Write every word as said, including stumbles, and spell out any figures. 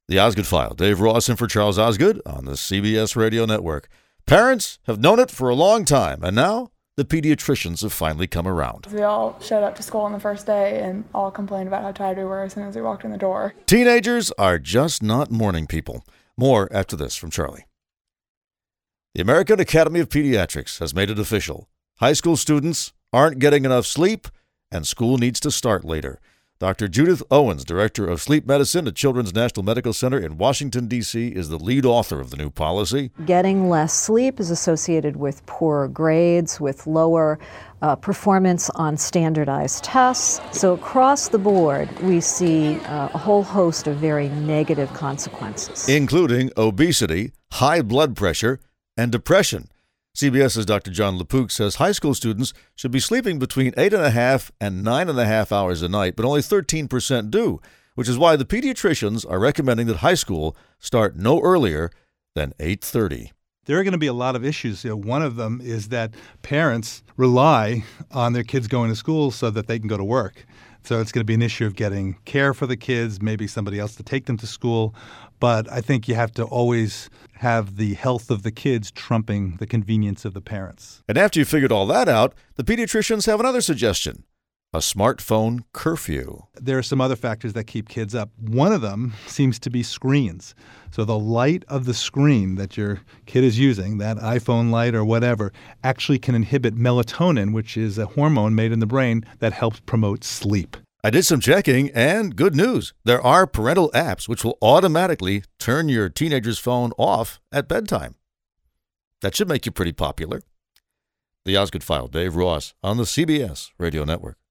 The Osgood File. Dave Ross in for Charles Osgood on the C B S Radio Network. Parents have known it for a long time, and now the pediatricians have finally come around. We all showed up to school on the first day and all complained about how tired we were as soon as we walked in the door. Teenagers are just not morning people. More after this from Charlie. The American Academy of Pediatrics has made it official. High school students aren't getting enough sleep, and school needs to start later. Doctor Judith Owens, Director of Sleep Medicine at Children's National Medical Center in Washington, D C, is the lead author of the new policy. Getting less sleep is associated with poorer grades, with lower uh, performance on standardized tests. So across the board, we see uh, a whole host of very negative consequences, including obesity, high blood pressure, and depression. CBS's Doctor John LaPook says high school students should be sleeping between eight and a half and nine and a half hours a night, but only thirteen percent do, which is why the pediatricians are recommending that high school start no earlier than eight thirty. There are going to be a lot of issues. You know, one of them is that parents rely on their kids going to school so that they can go to work. So it's going to be an issue of getting care for the kids, maybe somebody else to take them to school. But I think you have to always have the health of the kids trumping the convenience of the parents. And after you figured all that out, the pediatricians have another suggestion: a smartphone curfew. There are some other factors that keep kids up. One of them seems to be screens. So the light of the screen that your kid is using, that iPhone light or whatever, actually can inhibit melatonin, which is a hormone made in the brain that helps promote sleep. I did some checking, and good news. There are parental apps which will automatically turn your teenager's phone off at bedtime. That should make you pretty popular. The Osgood File, Dave Ross on the C B S Radio Network.